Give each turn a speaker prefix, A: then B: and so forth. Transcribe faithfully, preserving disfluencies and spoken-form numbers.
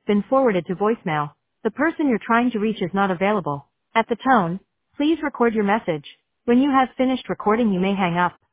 A: been forwarded to voicemail. The person you're trying to reach is not available. At the tone, please record your message. When you have finished recording, you may hang up.